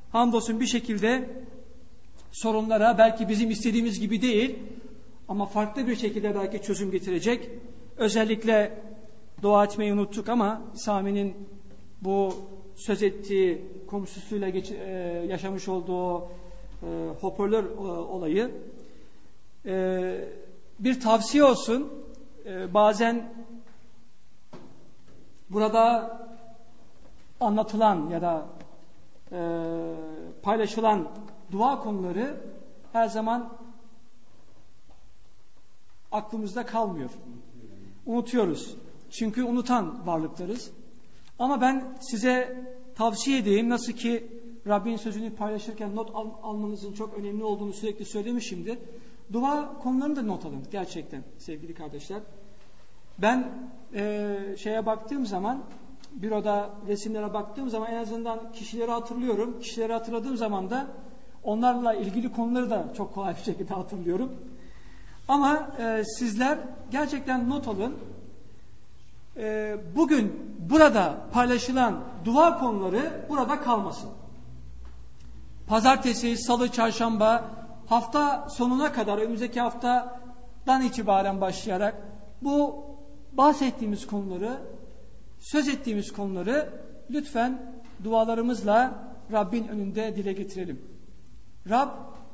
hamdolsun bir şekilde sorunlara belki bizim istediğimiz gibi değil ama farklı bir şekilde belki çözüm getirecek. Özellikle dua etmeyi unuttuk ama Sami'nin bu söz ettiği komşusuyla yaşamış olduğu hoparlör olayı bir tavsiye olsun. Bazen burada anlatılan ya da paylaşılan dua konuları her zaman aklımızda kalmıyor. Unutuyoruz. Çünkü unutan varlıklarız. Ama ben size tavsiye edeyim, nasıl ki Rabbin sözünü paylaşırken not almanızın çok önemli olduğunu sürekli söylemişimdir. Dua konularını da not alın gerçekten sevgili kardeşler. Ben şeye baktığım zaman, büroda resimlere baktığım zaman en azından kişileri hatırlıyorum. Kişileri hatırladığım zaman da onlarla ilgili konuları da çok kolay bir şekilde hatırlıyorum. Ama sizler gerçekten not alın. Bugün burada paylaşılan dua konuları burada kalmasın. Pazartesi, salı, çarşamba, hafta sonuna kadar, önümüzdeki haftadan itibaren başlayarak bu bahsettiğimiz konuları, söz ettiğimiz konuları lütfen dualarımızla Rabbin önünde dile getirelim. Rab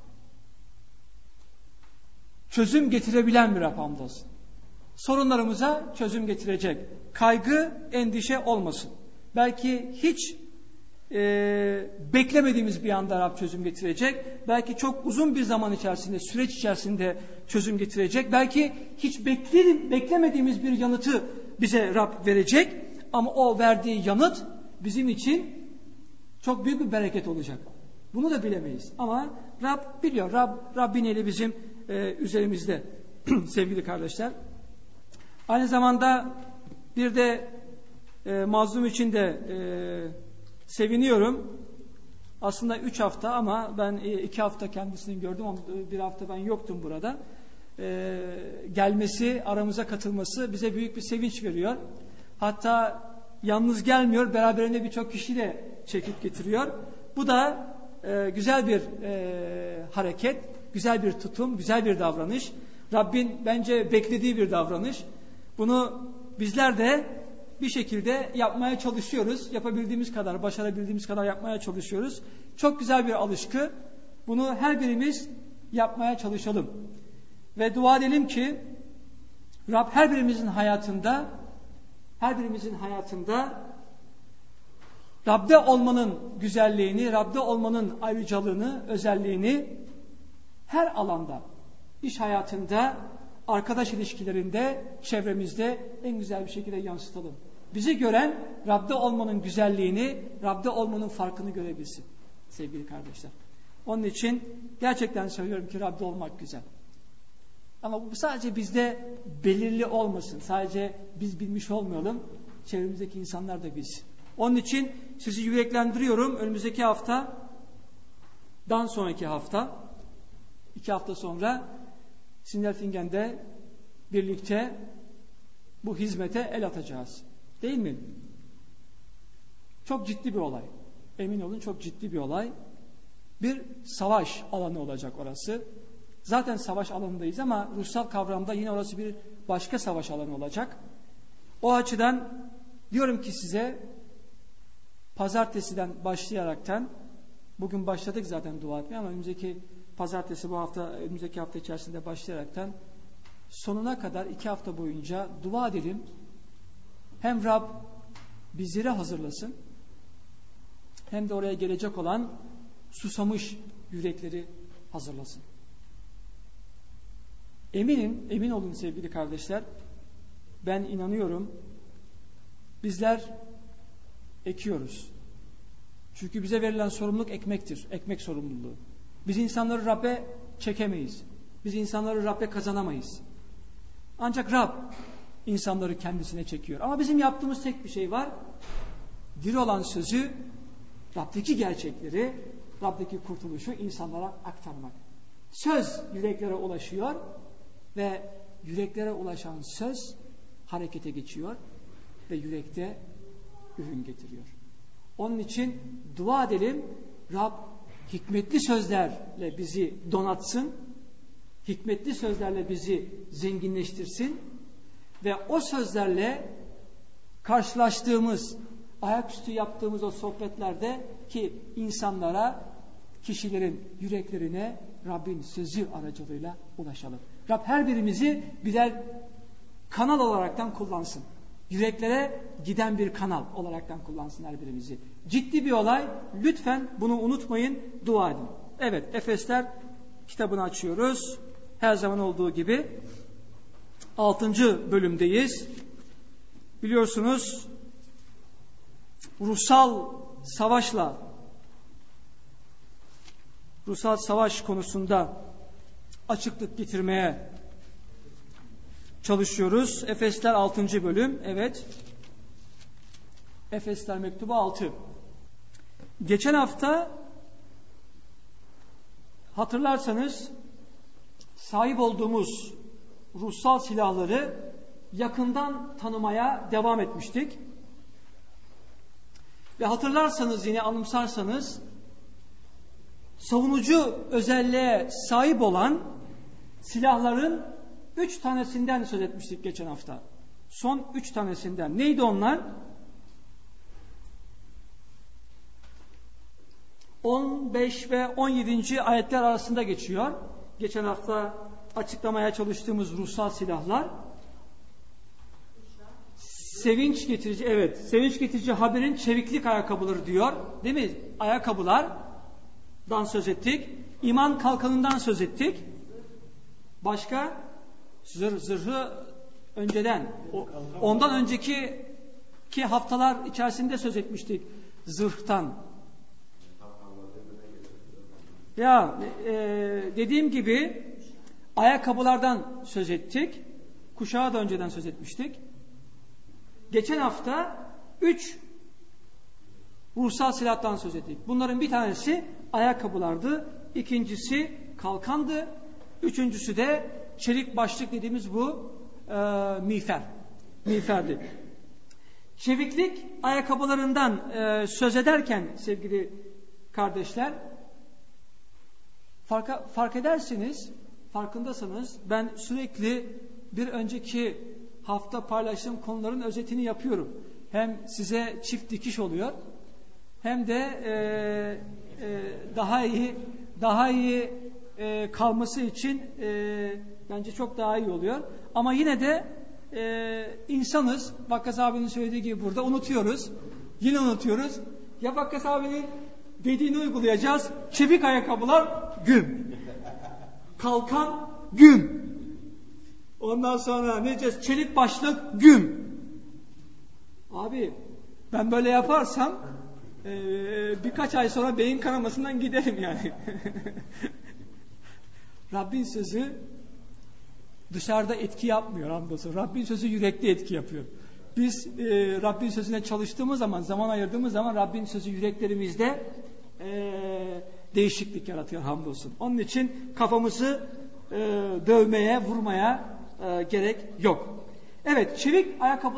çözüm getirebilen bir Rab hamdolsun. Sorunlarımıza çözüm getirecek. Kaygı, endişe olmasın. Belki hiç beklemediğimiz bir anda Rab çözüm getirecek. Belki çok uzun bir zaman içerisinde, süreç içerisinde çözüm getirecek. Belki hiç beklemediğimiz bir yanıtı bize Rab verecek. Ama o verdiği yanıt bizim için çok büyük bir bereket olacak. Bunu da bilemeyiz. Ama Rab biliyor. Rabbin eli bizim üzerimizde sevgili kardeşler. Aynı zamanda bir de mazlum için de seviniyorum. Aslında 3 hafta ama ben 2 hafta kendisini gördüm ama 1 hafta ben yoktum burada. Gelmesi, aramıza katılması bize büyük bir sevinç veriyor. Hatta yalnız gelmiyor, beraberinde birçok kişi de çekip getiriyor. Bu da güzel bir hareket, güzel bir tutum, güzel bir davranış. Rabbin bence beklediği bir davranış. Bunu bizler de bir şekilde yapmaya çalışıyoruz. Yapabildiğimiz kadar, başarabildiğimiz kadar yapmaya çalışıyoruz. Çok güzel bir alışkı. Bunu her birimiz yapmaya çalışalım. Ve dua edelim ki Rab her birimizin hayatında Rab'de olmanın güzelliğini, Rab'de olmanın ayrıcalığını, özelliğini her alanda, iş hayatında, arkadaş ilişkilerinde, çevremizde en güzel bir şekilde yansıtalım. Bizi gören Rab'de olmanın güzelliğini, Rab'de olmanın farkını görebilsin sevgili kardeşler. Onun için gerçekten söylüyorum ki Rab'de olmak güzel. Ama bu sadece bizde belirli olmasın. Sadece biz bilmiş olmayalım. Çevremizdeki insanlar da bilsin. Onun için sizi yüreklendiriyorum. Önümüzdeki haftadan sonraki hafta, 2 hafta sonra Sindelfingen'de birlikte bu hizmete el atacağız. Değil mi? Çok ciddi bir olay. Emin olun çok ciddi bir olay. Bir savaş alanı olacak orası. Zaten savaş alanındayız ama ruhsal kavramda yine orası bir başka savaş alanı olacak. O açıdan diyorum ki size pazartesiden başlayaraktan, bugün başladık zaten dua etmeye ama önümüzdeki pazartesi önümüzdeki hafta içerisinde başlayaraktan sonuna kadar 2 hafta boyunca dua edelim. Hem Rab bizleri hazırlasın hem de oraya gelecek olan susamış yürekleri hazırlasın. Emin olun sevgili kardeşler, ben inanıyorum bizler ekiyoruz. Çünkü bize verilen sorumluluk ekmektir. Ekmek sorumluluğu. Biz insanları Rab'be çekemeyiz. Biz insanları Rab'be kazanamayız. Ancak Rab insanları kendisine çekiyor. Ama bizim yaptığımız tek bir şey var. Diri olan sözü, Rab'deki gerçekleri, Rab'deki kurtuluşu insanlara aktarmak. Söz yüreklere ulaşıyor ve yüreklere ulaşan söz harekete geçiyor ve yürekte ürün getiriyor. Onun için dua edelim Rab hikmetli sözlerle bizi donatsın, hikmetli sözlerle bizi zenginleştirsin ve o sözlerle karşılaştığımız, ayaküstü yaptığımız o sohbetlerde ki insanlara, kişilerin yüreklerine Rabbin sözü aracılığıyla ulaşalım. Rab her birimizi birer kanal olaraktan kullansın. Yüreklere giden bir kanal olaraktan kullansın her birimizi. Ciddi bir olay. Lütfen bunu unutmayın. Dua edin. Evet, Efesler kitabını açıyoruz. Her zaman olduğu gibi 6. bölümdeyiz. Biliyorsunuz ruhsal savaş konusunda açıklık getirmeye çalışıyoruz. Efesler 6. bölüm. Evet. Efesler mektubu 6. Geçen hafta hatırlarsanız sahip olduğumuz ruhsal silahları yakından tanımaya devam etmiştik. Ve hatırlarsanız, yine anımsarsanız, savunucu özelliğe sahip olan silahların 3 tanesinden söz etmiştik geçen hafta. Son 3 tanesinden. Neydi onlar? 15 ve 17. ayetler arasında geçiyor. Geçen hafta açıklamaya çalıştığımız ruhsal silahlar. Sevinç getirici haberin çeviklik ayakkabıları diyor. Değil mi? Ayakkabılardan söz ettik. İman kalkanından söz ettik. Başka? Zırhı önceden. Ondan önceki haftalar içerisinde söz etmiştik. Zırhtan. Dediğim gibi ayakkabılardan söz ettik. Kuşağı da önceden söz etmiştik. Geçen hafta 3 ruhsal silahtan söz ettik. Bunların bir tanesi ayakkabılardı. İkincisi kalkandı. Üçüncüsü de çelik başlık dediğimiz bu miğferdi. Çeviklik ayakkabılarından söz ederken sevgili kardeşler, farkındasınız, ben sürekli bir önceki hafta paylaştığım konuların özetini yapıyorum. Hem size çift dikiş oluyor, hem de daha iyi kalması için bence çok daha iyi oluyor. Ama yine de insanız. Vakkas abinin söylediği gibi burada unutuyoruz. Yine unutuyoruz. Ya Vakkas abinin dediğini uygulayacağız. Çevik ayakkabılar güm. Kalkan güm. Ondan sonra ne diyeceğiz? Çelik başlık güm. Abi ben böyle yaparsam birkaç ay sonra beyin kanamasından giderim yani. Rabbin sözü dışarıda etki yapmıyor hamdolsun. Rabbin sözü yürekli etki yapıyor. Biz Rabbin sözüne çalıştığımız zaman, zaman ayırdığımız zaman Rabbin sözü yüreklerimizde değişiklik yaratıyor hamdolsun. Onun için kafamızı dövmeye, vurmaya gerek yok. Evet, çevik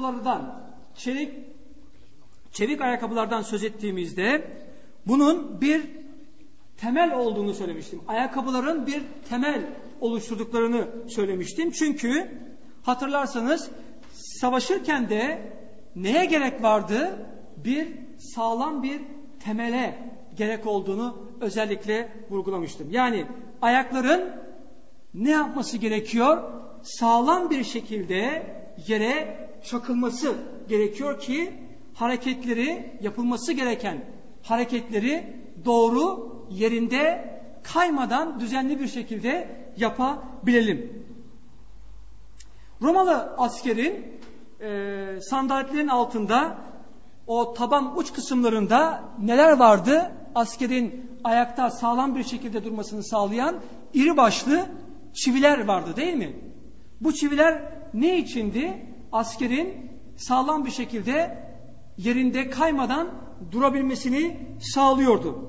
ayakkabılardan söz ettiğimizde bunun bir temel olduğunu söylemiştim. Ayakkabıların bir temel oluşturduklarını söylemiştim. Çünkü hatırlarsanız savaşırken de neye gerek vardı? Sağlam bir temele gerek olduğunu özellikle vurgulamıştım. Yani ayakların ne yapması gerekiyor? Sağlam bir şekilde yere çakılması gerekiyor ki yapılması gereken hareketleri doğru yerinde kaymadan düzenli bir şekilde yapabilelim. Romalı askerin sandaletlerin altında o taban uç kısımlarında neler vardı? Askerin ayakta sağlam bir şekilde durmasını sağlayan iri başlı çiviler vardı, değil mi? Bu çiviler ne içindi? Askerin sağlam bir şekilde yerinde kaymadan durabilmesini sağlıyordu.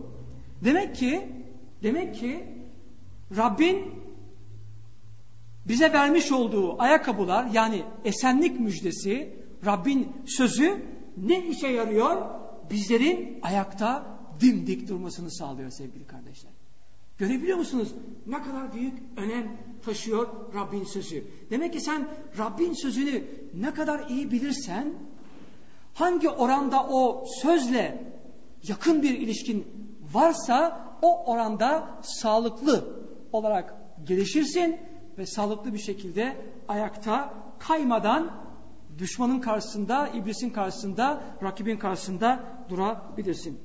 Demek ki Rabbin bize vermiş olduğu ayakkabılar, yani esenlik müjdesi, Rabbin sözü ne işe yarıyor? Bizlerin ayakta dimdik durmasını sağlıyor sevgili kardeşler. Görebiliyor musunuz? Ne kadar büyük önem taşıyor Rabbin sözü. Demek ki sen Rabbin sözünü ne kadar iyi bilirsen, hangi oranda o sözle yakın bir ilişkin varsa o oranda sağlıklı olarak gelişirsin ve sağlıklı bir şekilde ayakta kaymadan düşmanın karşısında, iblisin karşısında, rakibin karşısında durabilirsin.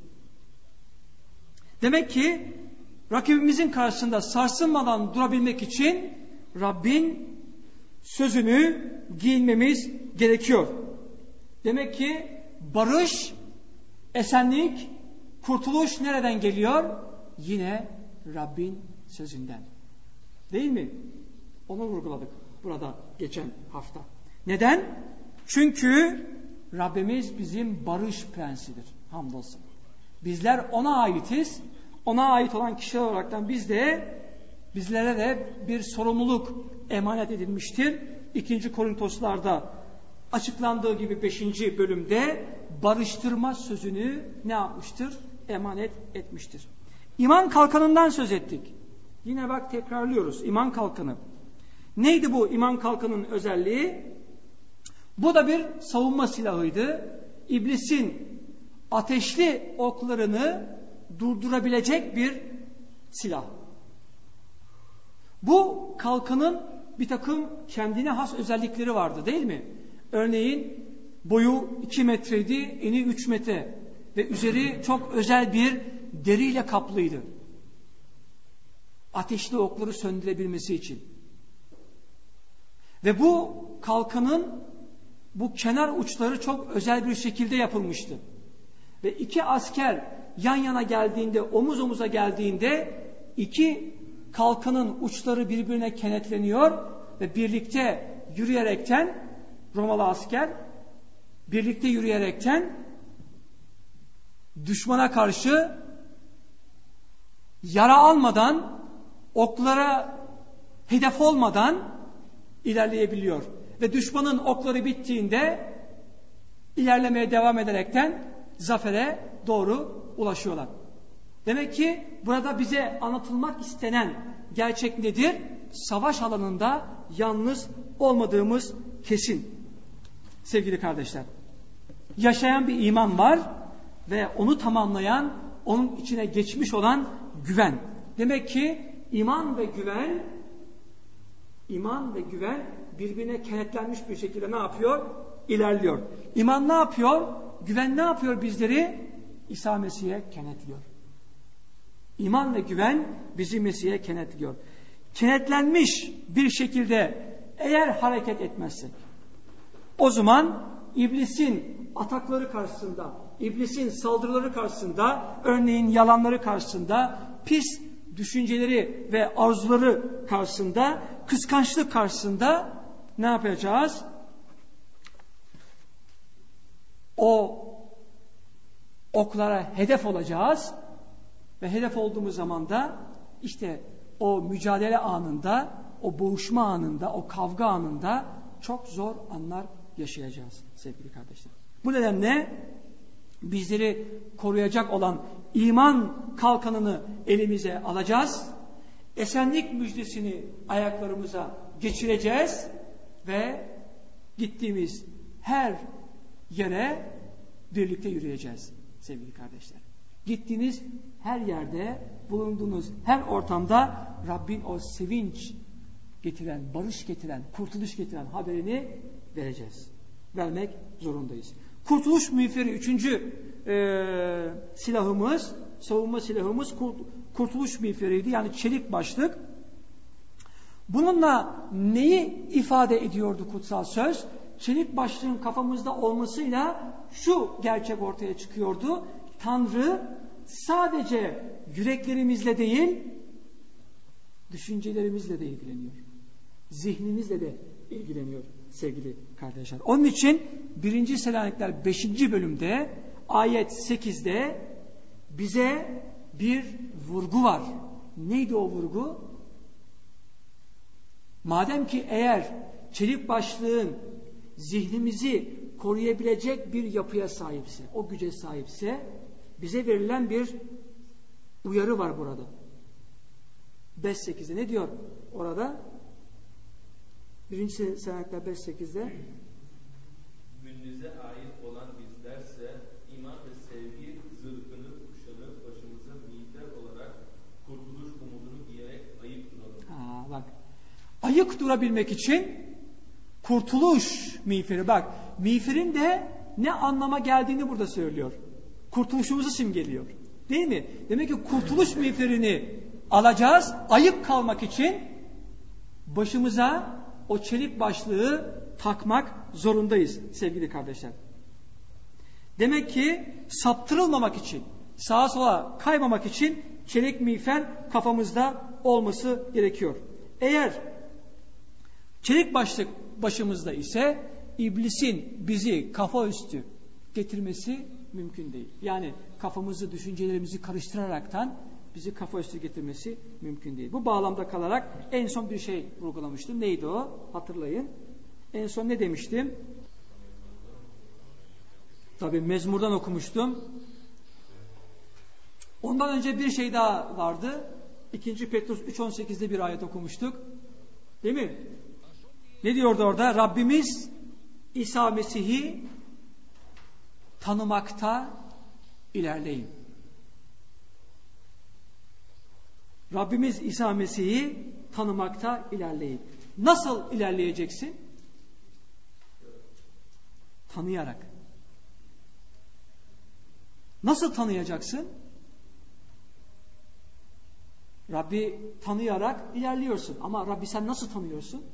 Demek ki rakibimizin karşısında sarsılmadan durabilmek için Rabbin sözünü giyinmemiz gerekiyor. Demek ki barış, esenlik, kurtuluş nereden geliyor? Yine Rabbin sözünden. Değil mi? Onu vurguladık burada geçen hafta. Neden? Çünkü Rabbimiz bizim barış prensidir. Hamdolsun. Bizler ona aitiz. Ona ait olan kişiler olaraktan bizlere de bir sorumluluk emanet edilmiştir. 2. Korintoslarda açıklandığı gibi 5. bölümde barıştırma sözünü ne yapmıştır? Emanet etmiştir. İman kalkanından söz ettik. Yine bak tekrarlıyoruz. İman kalkanı. Neydi bu iman kalkanının özelliği? Bu da bir savunma silahıydı. İblisin ateşli oklarını durdurabilecek bir silah. Bu kalkanın bir takım kendine has özellikleri vardı değil mi? Örneğin boyu 2 metreydi, eni 3 metre ve üzeri çok özel bir deriyle kaplıydı. Ateşli okları söndürebilmesi için. Ve bu kalkanın bu kenar uçları çok özel bir şekilde yapılmıştı. Ve 2 asker yan yana geldiğinde, omuz omuza geldiğinde 2 kalkanın uçları birbirine kenetleniyor ve birlikte yürüyerekten Romalı asker birlikte yürüyerekten düşmana karşı yara almadan, oklara hedef olmadan ilerleyebiliyor. Ve düşmanın okları bittiğinde ilerlemeye devam ederekten zafere doğru ulaşıyorlar. Demek ki burada bize anlatılmak istenen gerçek nedir? Savaş alanında yalnız olmadığımız kesin. Sevgili kardeşler, yaşayan bir iman var ve onu tamamlayan, onun içine geçmiş olan güven. Demek ki iman ve güven birbirine kenetlenmiş bir şekilde ne yapıyor? İlerliyor. İman ne yapıyor? Güven ne yapıyor bizleri? İsa Mesih'e kenetliyor. İman ve güven bizi Mesih'e kenetliyor. Kenetlenmiş bir şekilde eğer hareket etmezsek, o zaman iblisin atakları karşısında, iblisin saldırıları karşısında, örneğin yalanları karşısında, pis düşünceleri ve arzuları karşısında, kıskançlık karşısında ne yapacağız? O oklara hedef olacağız ve hedef olduğumuz zaman da işte o mücadele anında, o boğuşma anında, o kavga anında çok zor anlar yaşayacağız sevgili kardeşler. Bu nedenle bizleri koruyacak olan iman kalkanını elimize alacağız. Esenlik müjdesini ayaklarımıza geçireceğiz ve gittiğimiz her yere birlikte yürüyeceğiz sevgili kardeşler. Gittiğiniz her yerde, bulunduğunuz her ortamda Rabbin o sevinç getiren, barış getiren, kurtuluş getiren haberini vereceğiz. Vermek zorundayız. Kurtuluş miğferi 3. silahımız, savunma silahımız kurtuluş miğferiydi. Yani çelik başlık. Bununla neyi ifade ediyordu kutsal söz? Çelik başlığın kafamızda olmasıyla şu gerçek ortaya çıkıyordu. Tanrı sadece yüreklerimizle değil, düşüncelerimizle de ilgileniyor. Zihnimizle de ilgileniyor sevgili kardeşler. Onun için 1. Selanikler 5. bölümde ayet 8'de bize bir vurgu var. Neydi o vurgu? Madem ki eğer çelik başlığın zihnimizi koruyabilecek bir yapıya sahipse, o güce sahipse, Bize verilen bir uyarı var burada. 5.8'de ne diyor orada? 1. Senetler 5.8'de Gündüze ait olan bizlerse iman ve sevgi zırhını kuşanıp başımıza miğfer olarak kurtuluş umudunu giyerek ayık duralım. Bak. Ayık durabilmek için kurtuluş miğferi. Bak, miğferin de ne anlama geldiğini burada söylüyor. Kurtuluşumuzu simgeliyor. Değil mi? Demek ki kurtuluş miğferini alacağız. Ayık kalmak için başımıza o çelik başlığı takmak zorundayız sevgili kardeşler. Demek ki saptırılmamak için, sağa sola kaymamak için çelik miğfer kafamızda olması gerekiyor. Eğer çelik başlık başımızda ise iblisin bizi kafa üstü getirmesi mümkün değil. Yani kafamızı, düşüncelerimizi karıştıraraktan bizi kafa üstü getirmesi mümkün değil. Bu bağlamda kalarak en son bir şey vurgulamıştım. Neydi o? Hatırlayın. En son ne demiştim? Tabii mezmurdan okumuştum. Ondan önce bir şey daha vardı. 2. Petrus 3.18'de bir ayet okumuştuk. Değil mi? Ne diyordu orada? Rabbimiz İsa Mesih'i tanımakta ilerleyin. Rabbimiz İsa Mesih'i tanımakta ilerleyin. Nasıl ilerleyeceksin? Tanıyarak. Nasıl tanıyacaksın? Rabbi tanıyarak ilerliyorsun. Ama Rabbi sen nasıl tanıyorsun?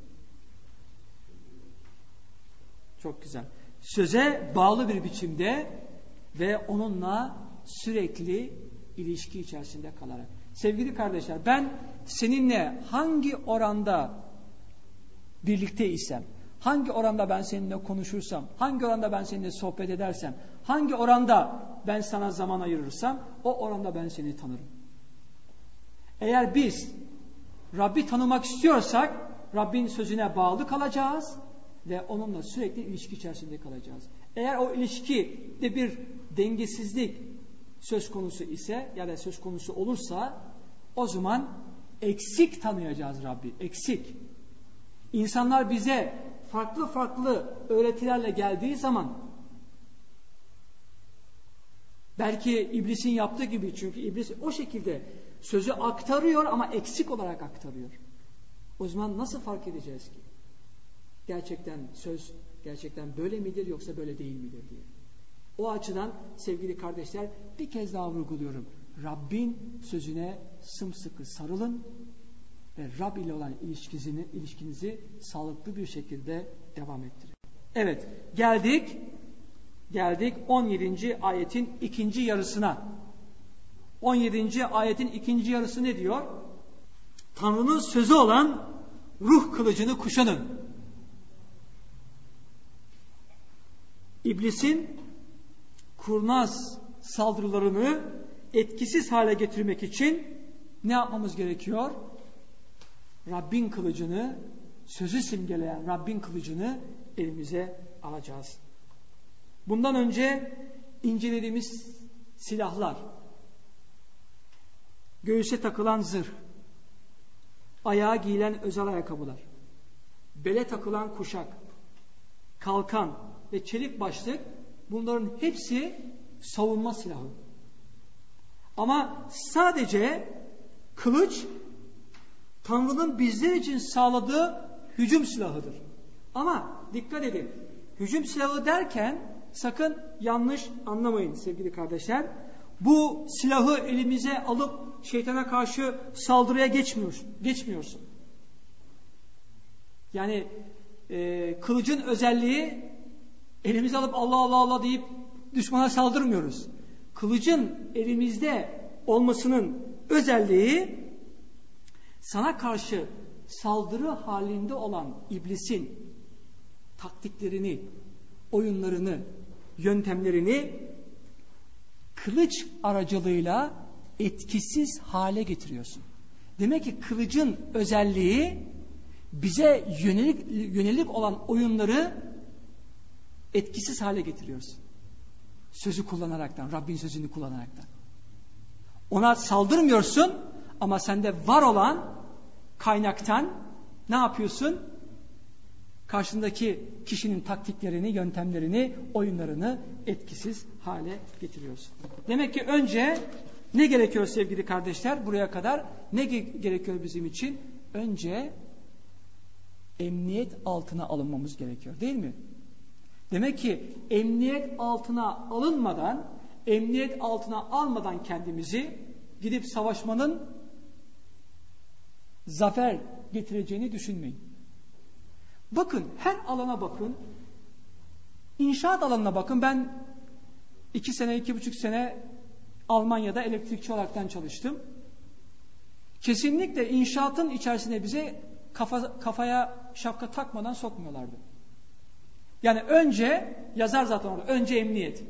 Çok güzel. Söze bağlı bir biçimde ve onunla sürekli ilişki içerisinde kalarak. Sevgili kardeşler, ben seninle hangi oranda birlikte isem, hangi oranda ben seninle konuşursam, hangi oranda ben seninle sohbet edersem, hangi oranda ben sana zaman ayırırsam, o oranda ben seni tanırım. Eğer biz Rabbi tanımak istiyorsak, Rabbin sözüne bağlı kalacağız ve onunla sürekli ilişki içerisinde kalacağız. Eğer o ilişkide bir dengesizlik söz konusu ise ya da söz konusu olursa, o zaman eksik tanıyacağız Rabbi, eksik. İnsanlar bize farklı farklı öğretilerle geldiği zaman, belki iblisin yaptığı gibi, çünkü iblis o şekilde sözü aktarıyor ama eksik olarak aktarıyor. O zaman nasıl fark edeceğiz ki? Gerçekten söz gerçekten böyle midir yoksa böyle değil midir diye. O açıdan sevgili kardeşler, bir kez daha vurguluyorum. Rabbin sözüne sımsıkı sarılın ve Rab ile olan ilişkinizi sağlıklı bir şekilde devam ettirin. Evet, geldik 17. ayetin ikinci yarısına. 17. ayetin ikinci yarısı ne diyor? Tanrı'nın sözü olan ruh kılıcını kuşanın. İblisin kurnaz saldırılarını etkisiz hale getirmek için ne yapmamız gerekiyor? Rabbin kılıcını, sözü simgeleyen Rabbin kılıcını elimize alacağız. Bundan önce incelediğimiz silahlar, göğüse takılan zırh, ayağa giyilen özel ayakkabılar, bele takılan kuşak, kalkan ve çelik başlık, bunların hepsi savunma silahı. Ama sadece kılıç Tanrı'nın bizler için sağladığı hücum silahıdır. Ama dikkat edin, hücum silahı derken sakın yanlış anlamayın sevgili kardeşler. Bu silahı elimize alıp şeytana karşı saldırıya geçmiyorsun. Yani kılıcın özelliği elimize alıp Allah Allah Allah deyip düşmana saldırmıyoruz. Kılıcın elimizde olmasının özelliği sana karşı saldırı halinde olan iblisin taktiklerini, oyunlarını, yöntemlerini kılıç aracılığıyla etkisiz hale getiriyorsun. Demek ki kılıcın özelliği bize yönelik olan oyunları etkisiz hale getiriyorsun. Sözü kullanaraktan, Rabbin sözünü kullanaraktan. Ona saldırmıyorsun ama sende var olan kaynaktan ne yapıyorsun? Karşındaki kişinin taktiklerini, yöntemlerini, oyunlarını etkisiz hale getiriyorsun. Demek ki önce ne gerekiyor sevgili kardeşler? Buraya kadar ne gerekiyor bizim için? Önce emniyet altına alınmamız gerekiyor, değil mi? Demek ki emniyet altına alınmadan, emniyet altına almadan kendimizi gidip savaşmanın zafer getireceğini düşünmeyin. Bakın, her alana bakın. İnşaat alanına bakın. Ben 2 sene, 2,5 sene Almanya'da elektrikçi olaraktan çalıştım. Kesinlikle inşaatın içerisine bize kafaya şapka takmadan sokmuyorlardı. Yani önce, yazar zaten orada, önce emniyet.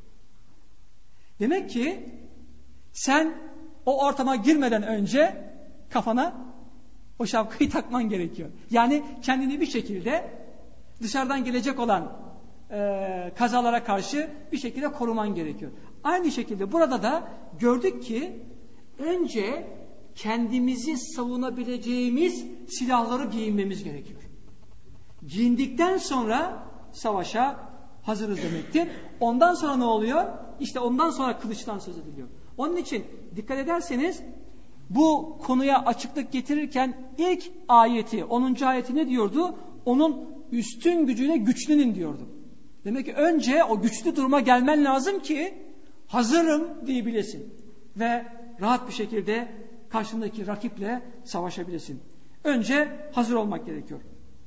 Demek ki sen o ortama girmeden önce kafana o şapkayı takman gerekiyor. Yani kendini bir şekilde dışarıdan gelecek olan kazalara karşı bir şekilde koruman gerekiyor. Aynı şekilde burada da gördük ki önce kendimizi savunabileceğimiz silahları giyinmemiz gerekiyor. Giyindikten sonra savaşa hazırız demektir. Ondan sonra ne oluyor? İşte ondan sonra kılıçtan söz ediliyor. Onun için dikkat ederseniz bu konuya açıklık getirirken ilk ayeti, 10. ayeti ne diyordu? Onun üstün gücüne güçlünün diyordu. Demek ki önce o güçlü duruma gelmen lazım ki hazırım diyebilesin. Ve rahat bir şekilde karşındaki rakiple savaşabilesin. Önce hazır olmak gerekiyor.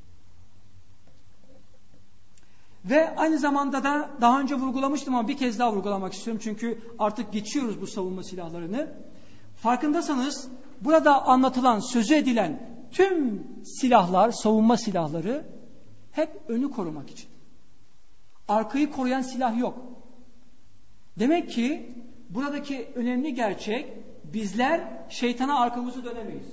Ve aynı zamanda da daha önce vurgulamıştım ama bir kez daha vurgulamak istiyorum. Çünkü artık geçiyoruz bu savunma silahlarını. Farkındasanız burada anlatılan, sözü edilen tüm silahlar, savunma silahları hep önü korumak için. Arkayı koruyan silah yok. Demek ki buradaki önemli gerçek, bizler şeytana arkamızı dönemeyiz.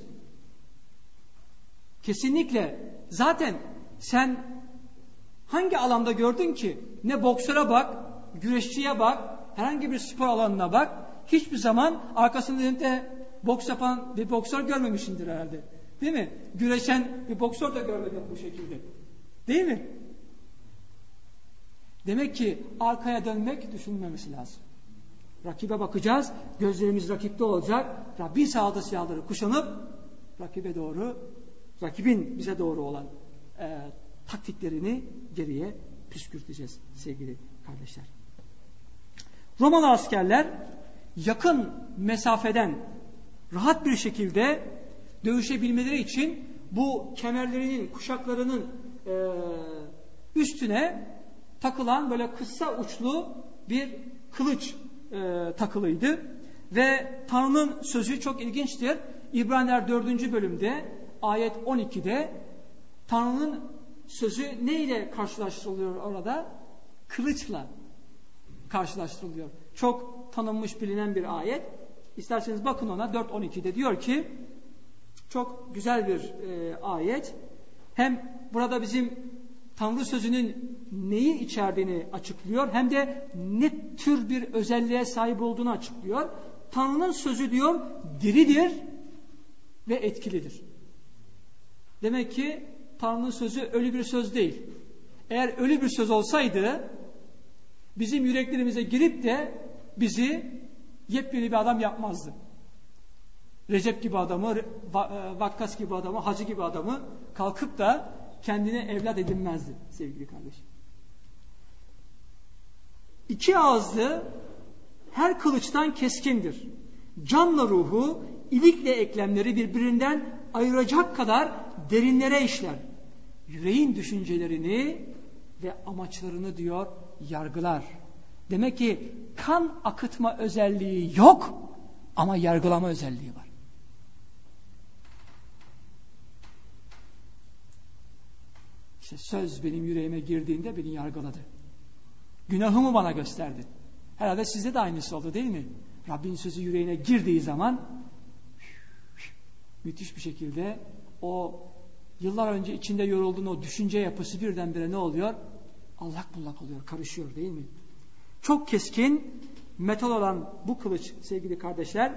Kesinlikle. Zaten sen hangi alanda gördün ki? Ne boksöre bak, güreşçiye bak, herhangi bir spor alanına bak. Hiçbir zaman arkasında dönüp de boks yapan bir boksör görmemişsindir herhalde. Değil mi? Güreşen bir boksör de görmedim bu şekilde. Değil mi? Demek ki arkaya dönmek düşünmemesi lazım. Rakibe bakacağız. Gözlerimiz rakipte olacak. Rabbin sağladığı silahları kuşanıp rakibe doğru, rakibin bize doğru olan taktiklerini geriye püskürteceğiz sevgili kardeşler. Romalı askerler yakın mesafeden rahat bir şekilde dövüşebilmeleri için bu kemerlerinin, kuşaklarının üstüne takılan böyle kısa uçlu bir kılıç takılıydı. Ve Tanrı'nın sözü çok ilginçtir. İbraniler 4. bölümde ayet 12'de Tanrı'nın sözü ne ile karşılaştırılıyor orada? Kılıçla karşılaştırılıyor. Çok tanınmış, bilinen bir ayet. İsterseniz bakın ona, 4.12'de diyor ki, çok güzel bir ayet. Hem burada bizim Tanrı sözünün neyi içerdiğini açıklıyor, hem de ne tür bir özelliğe sahip olduğunu açıklıyor. Tanrı'nın sözü diyor, diridir ve etkilidir. Demek ki Tanrı'nın sözü ölü bir söz değil. Eğer ölü bir söz olsaydı, bizim yüreklerimize girip de bizi yepyeni bir adam yapmazdı. Recep gibi adamı, Vakkas gibi adamı, Hacı gibi adamı kalkıp da kendine evlat edinmezdi sevgili kardeşim. İki ağızlı her kılıçtan keskindir. Canla ruhu, ilikle eklemleri birbirinden ayıracak kadar derinlere işler. Yüreğin düşüncelerini ve amaçlarını diyor yargılar. Demek ki kan akıtma özelliği yok ama yargılama özelliği var. İşte söz benim yüreğime girdiğinde beni yargıladı. Günahımı bana gösterdi. Herhalde sizde de aynısı oldu değil mi? Rabbin sözü yüreğine girdiği zaman müthiş bir şekilde o yıllar önce içinde yorulduğun o düşünce yapısı birdenbire ne oluyor? Allak bullak oluyor, karışıyor değil mi? Çok keskin, metal olan bu kılıç sevgili kardeşler,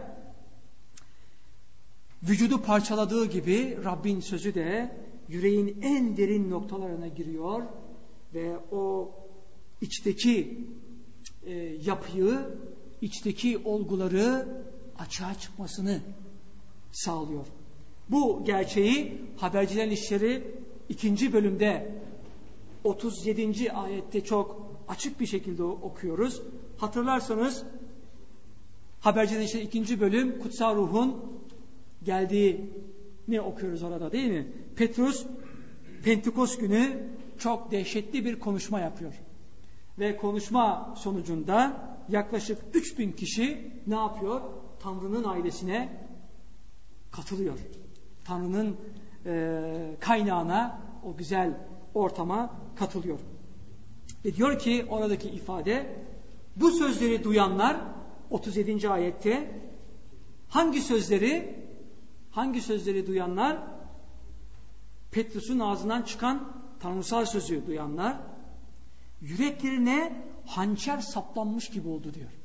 vücudu parçaladığı gibi Rabbin sözü de yüreğin en derin noktalarına giriyor ve o içteki yapıyı, içteki olguları açığa çıkmasını sağlıyor. Bu gerçeği Habercilerin İşleri 2. bölümde 37. ayette çok açık bir şekilde okuyoruz. Hatırlarsanız Habercilerin İşleri 2. bölüm Kutsal Ruh'un geldiğini okuyoruz orada, değil mi? Petrus Pentekost günü çok dehşetli bir konuşma yapıyor. Ve konuşma sonucunda yaklaşık 3000 kişi ne yapıyor? Tanrı'nın ailesine katılıyor. Tanrı'nın kaynağına, o güzel ortama katılıyor. Ve diyor ki oradaki ifade, bu sözleri duyanlar 37. ayette hangi sözleri duyanlar? Petrus'un ağzından çıkan tanrısal sözü duyanlar, yüreklerine hançer saplanmış gibi oldu diyor.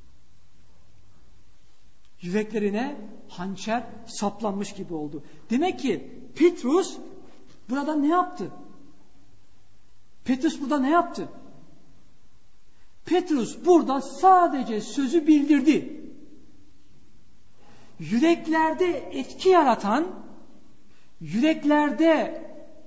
Yüreklerine hançer saplanmış gibi oldu. Demek ki Petrus burada ne yaptı? Petrus burada sadece sözü bildirdi. Yüreklerde etki yaratan, yüreklerde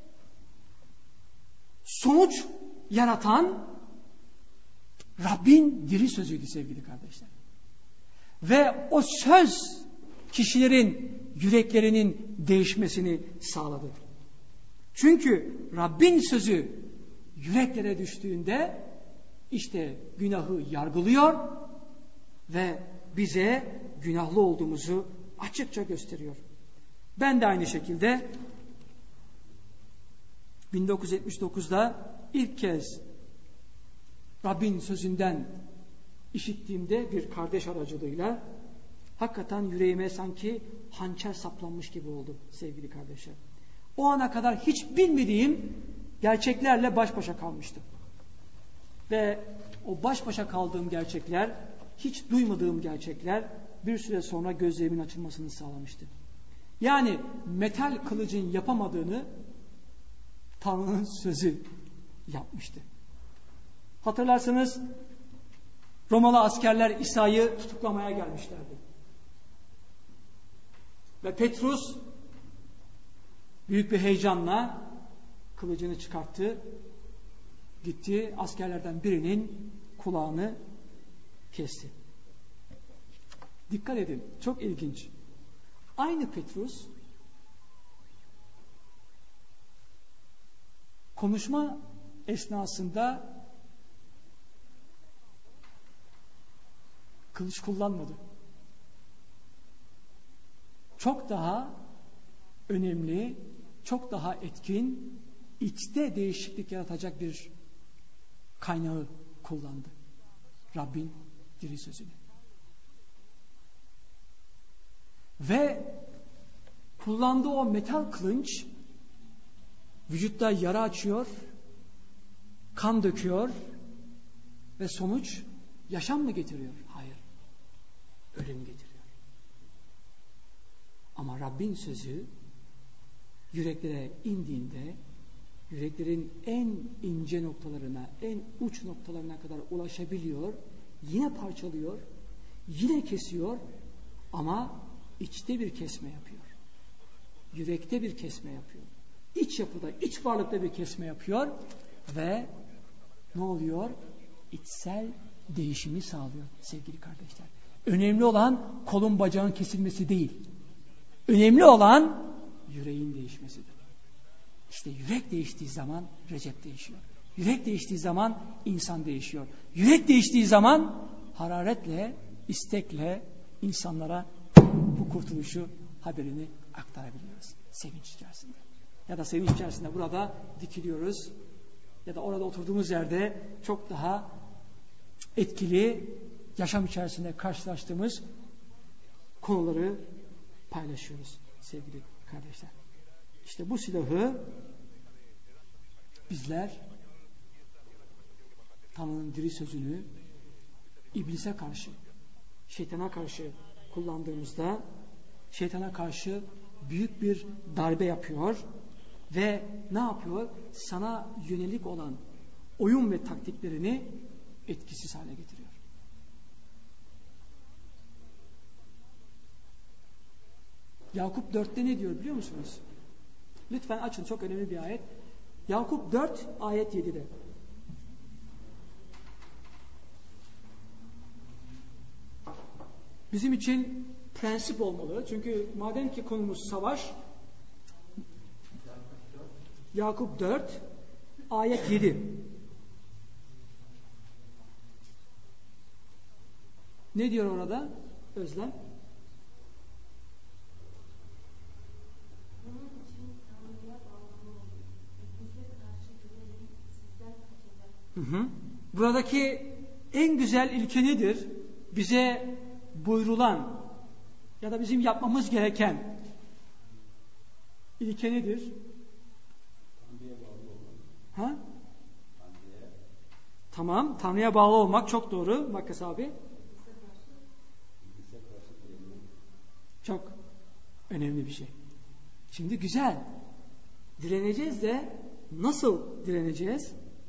sonuç yaratan Rabbin diri sözüydü sevgili kardeşler. Ve o söz kişilerin yüreklerinin değişmesini sağladı. Çünkü Rabbin sözü yüreklere düştüğünde işte günahı yargılıyor ve bize günahlı olduğumuzu açıkça gösteriyor. Ben de aynı şekilde 1979'da ilk kez Rabbin sözünden işittiğimde bir kardeş aracılığıyla hakikaten yüreğime sanki hançer saplanmış gibi oldu sevgili kardeşler. O ana kadar hiç bilmediğim gerçeklerle baş başa kalmıştım. Ve o baş başa kaldığım gerçekler, hiç duymadığım gerçekler bir süre sonra gözlerimin açılmasını sağlamıştı. Yani metal kılıcın yapamadığını Tanrı'nın sözü yapmıştı. Hatırlarsanız Romalı askerler İsa'yı tutuklamaya gelmişlerdi. Ve Petrus büyük bir heyecanla kılıcını çıkarttı. Gitti askerlerden birinin kulağını kesti. Dikkat edin, çok ilginç. Aynı Petrus konuşma esnasında kılıç kullanmadı. Çok daha önemli, çok daha etkin, içte değişiklik yaratacak bir kaynağı kullandı. Rabbin diri sözünü. Ve kullandığı o metal kılınç vücutta yara açıyor, kan döküyor ve sonuç yaşam mı getiriyor? Hayır. Ölüm getiriyor. Ama Rabbin sözü yüreklere indiğinde yüreklerin en ince noktalarına, en uç noktalarına kadar ulaşabiliyor, yine parçalıyor, yine kesiyor ama içte bir kesme yapıyor. Yürekte bir kesme yapıyor. İç yapıda, iç varlıkta bir kesme yapıyor ve ne oluyor? İçsel değişimi sağlıyor sevgili kardeşler. Önemli olan kolun bacağın kesilmesi değil. Önemli olan yüreğin değişmesidir. İşte yürek değiştiği zaman Recep değişiyor. Yürek değiştiği zaman insan değişiyor. Yürek değiştiği zaman hararetle, istekle insanlara bu kurtuluşu haberini aktarabiliyoruz. Sevinç içerisinde. Ya da sevinç içerisinde burada dikiliyoruz. Ya da orada oturduğumuz yerde çok daha etkili yaşam içerisinde karşılaştığımız konuları paylaşıyoruz sevgili kardeşler. İşte bu silahı bizler Tanrı'nın diri sözünü İblise karşı, şeytana karşı kullandığımızda şeytana karşı büyük bir darbe yapıyor ve ne yapıyor? Sana yönelik olan oyun ve taktiklerini etkisiz hale getiriyor. Yakup 4'te ne diyor biliyor musunuz? Lütfen açın, çok önemli bir ayet. Yakup 4 ayet 7'de. Bizim için prensip olmalı. Çünkü madem ki konumuz savaş, Yakup 4 ayet 7. Ne diyor orada Özlem? Buradaki en güzel ilke nedir? Bize buyurulan ya da bizim yapmamız gereken ilke nedir? Tanrı'ya bağlı olmak. Tamam, Tanrı'ya bağlı olmak çok doğru. Makkas abi. Çok önemli bir şey. Şimdi güzel. Direneceğiz de nasıl direneceğiz?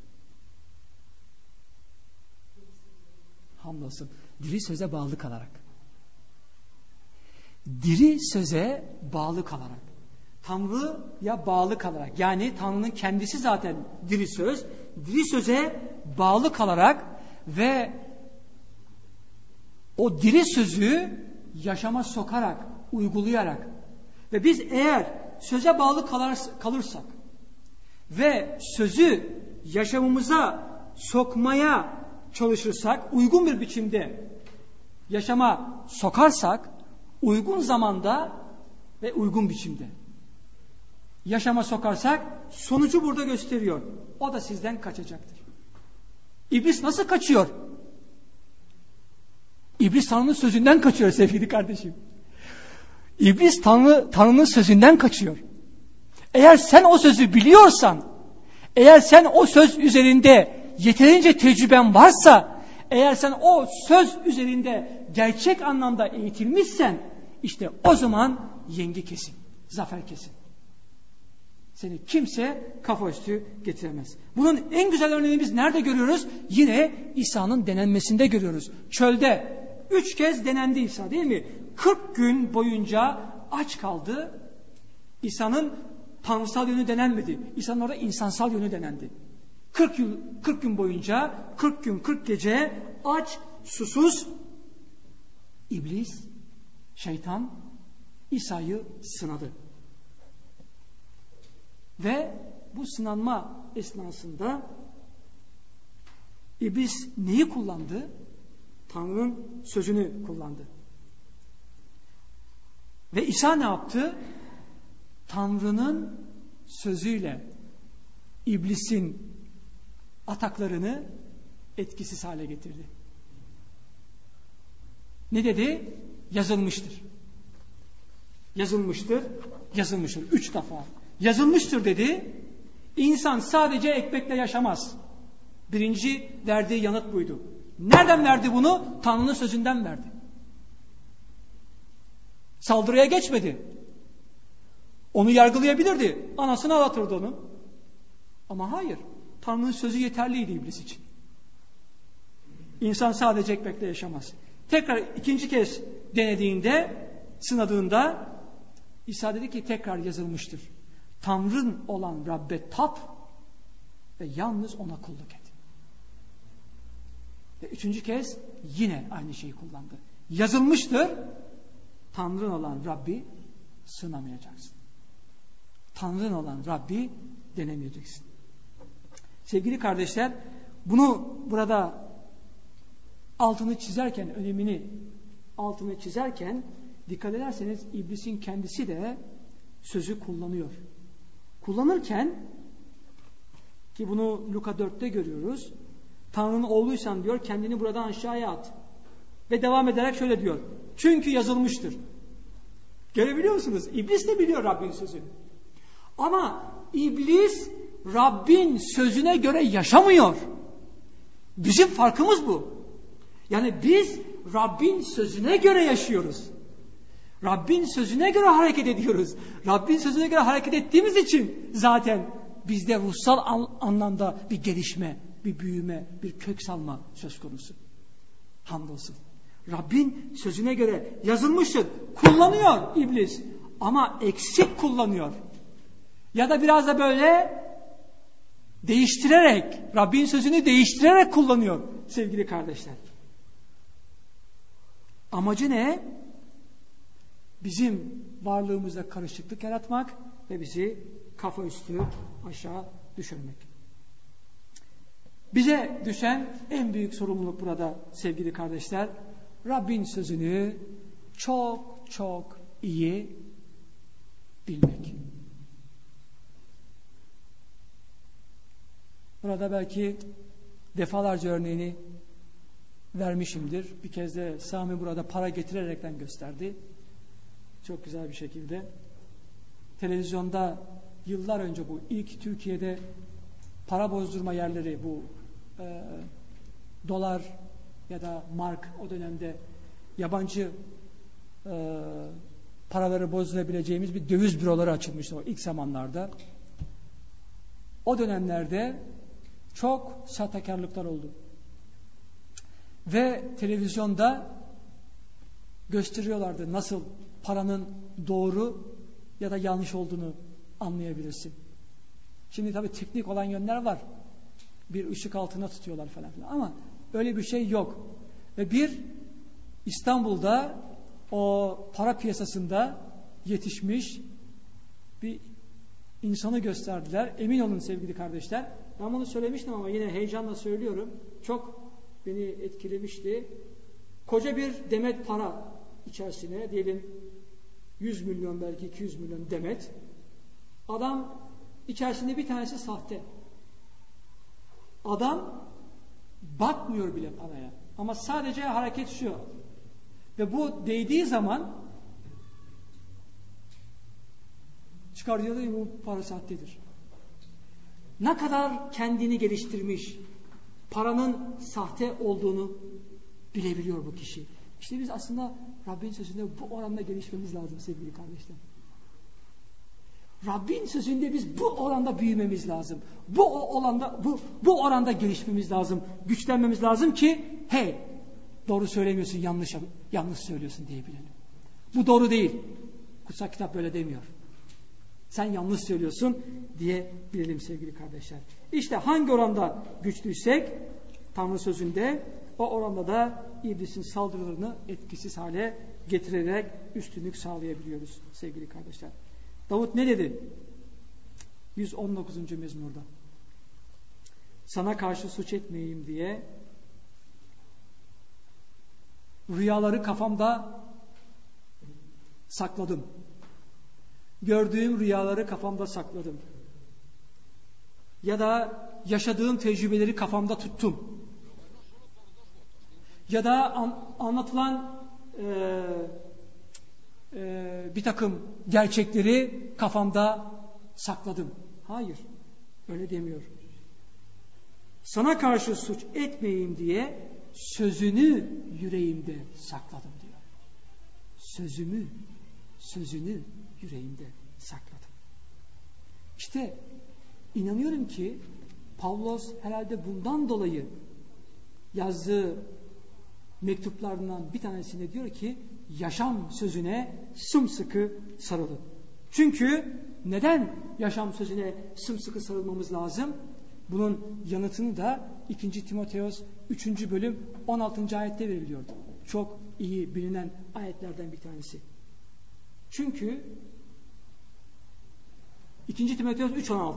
Hamdolsun. Diri söze bağlı kalarak. Diri söze bağlı kalarak. Tanrı'ya bağlı kalarak. Yani Tanrı'nın kendisi zaten diri söz. Diri söze bağlı kalarak ve o diri sözü yaşama sokarak, uygulayarak ve biz eğer söze bağlı kalırsak ve sözü yaşamımıza sokmaya çalışırsak, uygun bir biçimde yaşama sokarsak, uygun zamanda ve uygun biçimde yaşama sokarsak, sonucu burada gösteriyor. O da sizden kaçacaktır. İblis nasıl kaçıyor? İblis Tanrı'nın sözünden kaçıyor sevgili kardeşim. İblis Tanrı'nın sözünden kaçıyor. Eğer sen o sözü biliyorsan, eğer sen o söz üzerinde yeterince tecrüben varsa, eğer sen o söz üzerinde gerçek anlamda eğitilmişsen, işte o zaman yengi kesin, zafer kesin. Seni kimse kafa üstü getiremez. Bunun en güzel örneğini biz nerede görüyoruz? Yine İsa'nın denenmesinde görüyoruz. Çölde 3 kez denendi İsa, değil mi? 40 gün boyunca aç kaldı. İsa'nın tanrısal yönü denenmedi. İsa'nın orada insansal yönü denendi. 40 gün boyunca, 40 gün 40 gece aç, susuz İblis, şeytan İsa'yı sınadı. Ve bu sınanma esnasında İblis neyi kullandı? Tanrı'nın sözünü kullandı. Ve İsa ne yaptı? Tanrı'nın sözüyle İblis'in ataklarını etkisiz hale getirdi. Ne dedi? Yazılmıştır. Yazılmıştır. Yazılmıştır. 3 defa. Yazılmıştır dedi. İnsan sadece ekmekle yaşamaz. Birinci verdiği yanıt buydu. Nereden verdi bunu? Tanrı'nın sözünden verdi. Saldırıya geçmedi. Onu yargılayabilirdi. Anasını ağlatırdı onu. Ama hayır. Tanrı'nın sözü yeterliydi İblis için. İnsan sadece ekmekle yaşamaz. Tekrar ikinci kez denediğinde, sınadığında İsa dedi ki tekrar yazılmıştır. Tanrın olan Rabbe tap ve yalnız ona kulluk et. Ve üçüncü kez yine aynı şeyi kullandı. Yazılmıştır. Tanrın olan Rabbi sınamayacaksın. Tanrın olan Rabbi denemeyeceksin. Sevgili kardeşler, bunu burada altını çizerken dikkat ederseniz İblisin kendisi de sözü kullanıyor. Kullanırken ki bunu Luka 4'te görüyoruz. Tanrı'nın oğluysan diyor, kendini buradan aşağıya at. Ve devam ederek şöyle diyor. Çünkü yazılmıştır. Görebiliyor musunuz? İblis de biliyor Rabbin sözünü. Ama İblis Rabbin sözüne göre yaşamıyor. Bizim farkımız bu. Yani biz Rabbin sözüne göre yaşıyoruz. Rabbin sözüne göre hareket ediyoruz. Rabbin sözüne göre hareket ettiğimiz için zaten bizde ruhsal anlamda bir gelişme, bir büyüme, bir kök salma söz konusu. Hamdolsun. Rabbin sözüne göre yazılmıştır. Kullanıyor iblis. Ama eksik kullanıyor. Ya da biraz da böyle değiştirerek, Rabbin sözünü değiştirerek kullanıyor sevgili kardeşler. Amacı ne? Bizim varlığımızda karışıklık yaratmak ve bizi kafa üstü aşağı düşürmek. Bize düşen en büyük sorumluluk burada sevgili kardeşler, Rabbin sözünü çok çok iyi bilmek. Burada belki defalarca örneğini vermişimdir. Bir kez de Sami burada para getirerekten gösterdi. Çok güzel bir şekilde. Televizyonda yıllar önce bu ilk Türkiye'de para bozdurma yerleri, bu dolar ya da mark, o dönemde yabancı paraları bozdurabileceğimiz bir döviz büroları açılmıştı o ilk zamanlarda. O dönemlerde çok sahtekarlıklar oldu. Ve televizyonda gösteriyorlardı nasıl paranın doğru ya da yanlış olduğunu anlayabilirsin. Şimdi tabii teknik olan yönler var. Bir ışık altına tutuyorlar falan filan ama öyle bir şey yok. Ve bir İstanbul'da o para piyasasında yetişmiş bir insanı gösterdiler. Emin olun sevgili kardeşler. Ben bunu söylemiştim ama yine heyecanla söylüyorum. Çok beni etkilemişti. Koca bir demet para içerisine, diyelim 100 milyon belki 200 milyon demet. Adam içerisinde bir tanesi sahte. Adam bakmıyor bile paraya. Ama sadece hareket şu. Ve bu değdiği zaman çıkarıyor da bu para sahtedir. Ne kadar kendini geliştirmiş, paranın sahte olduğunu bilebiliyor bu kişi. İşte biz aslında Rabbin sözünde bu oranda gelişmemiz lazım sevgili kardeşler. Rabbin sözünde biz bu oranda büyümemiz lazım. Bu oranda gelişmemiz lazım. Güçlenmemiz lazım ki hey, doğru söylemiyorsun, yanlış söylüyorsun diyebilelim. Bu doğru değil. Kutsal kitap böyle demiyor. Sen yanlış söylüyorsun diyebilelim sevgili kardeşler. İşte hangi oranda güçlüysek Tanrı sözünde, o oranda da iblisin saldırılarını etkisiz hale getirerek üstünlük sağlayabiliyoruz sevgili kardeşler. Davut ne dedi? 119. mezmurda. Sana karşı suç etmeyeyim diye rüyaları kafamda sakladım. Gördüğüm rüyaları kafamda sakladım. Ya da yaşadığım tecrübeleri kafamda tuttum. Ya da anlatılan bir takım gerçekleri kafamda sakladım. Hayır, öyle demiyor. Sana karşı suç etmeyeyim diye sözünü yüreğimde sakladım diyor. Sözünü yüreğimde sakladım. İşte inanıyorum ki Pavlos herhalde bundan dolayı yazdığı mektuplarından bir tanesinde diyor ki yaşam sözüne sımsıkı sarılın. Çünkü neden yaşam sözüne sımsıkı sarılmamız lazım? Bunun yanıtını da 2. Timoteos 3. bölüm 16. ayette veriliyordu. Çok iyi bilinen ayetlerden bir tanesi. Çünkü 2. Timoteos 3.16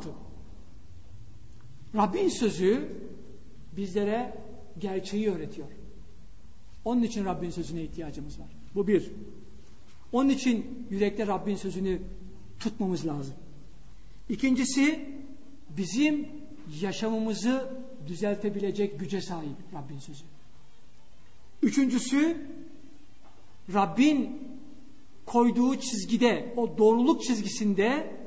Rabbin sözü bizlere gerçeği öğretiyor. Onun için Rabbin sözüne ihtiyacımız var. Bu bir. Onun için yürekte Rabbin sözünü tutmamız lazım. İkincisi, bizim yaşamımızı düzeltebilecek güce sahip Rabbin sözü. Üçüncüsü, Rabbin koyduğu çizgide, o doğruluk çizgisinde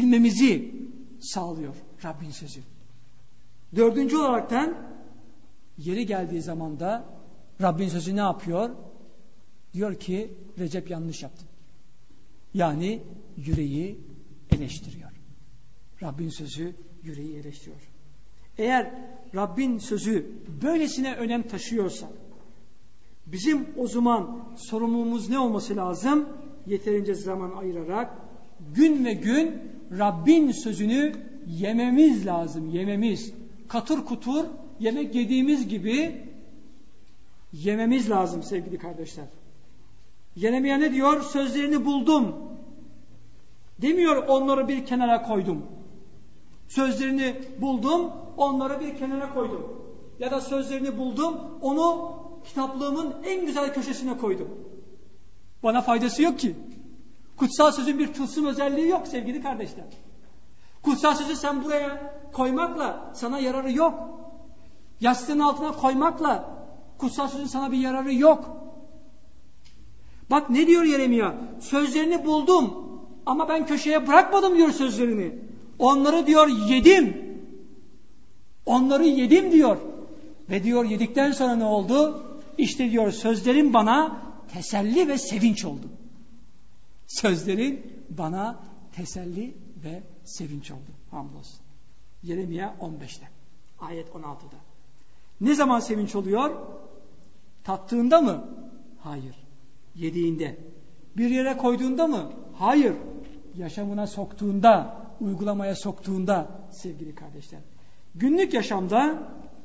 eğitilmemizi sağlıyor Rabbin sözü. Dördüncü olaraktan Yeri geldiği zaman da Rabbin sözü ne yapıyor? Diyor ki Recep yanlış yaptın. Yani yüreği eleştiriyor. Rabbin sözü yüreği eleştiriyor. Eğer Rabbin sözü böylesine önem taşıyorsa bizim o zaman sorumluluğumuz ne olması lazım? Yeterince zaman ayırarak gün ve gün Rabbin sözünü yememiz lazım. Yememiz. Katır kutur yemek yediğimiz gibi yememiz lazım sevgili kardeşler. Yeremia ne diyor? Sözlerini buldum. Demiyor onları bir kenara koydum. Sözlerini buldum, onları bir kenara koydum. Ya da sözlerini buldum, onu kitaplığımın en güzel köşesine koydum. Bana faydası yok ki. Kutsal sözün bir tılsım özelliği yok sevgili kardeşler. Kutsal sözü sen buraya koymakla sana yararı yok. Yastığın altına koymakla kutsal sözün sana bir yararı yok. Bak ne diyor Yeremia? Sözlerini buldum ama ben köşeye bırakmadım diyor sözlerini. Onları diyor yedim. Onları yedim diyor. Ve diyor yedikten sonra ne oldu? İşte diyor sözlerin bana teselli ve sevinç oldu. Sözlerin bana teselli ve sevinç oldu. Hamdolsun. Yeremia 15'te. Ayet 16'da. Ne zaman sevinç oluyor? Tattığında mı? Hayır. Yediğinde. Bir yere koyduğunda mı? Hayır. Yaşamına soktuğunda, uygulamaya soktuğunda sevgili kardeşler. Günlük yaşamda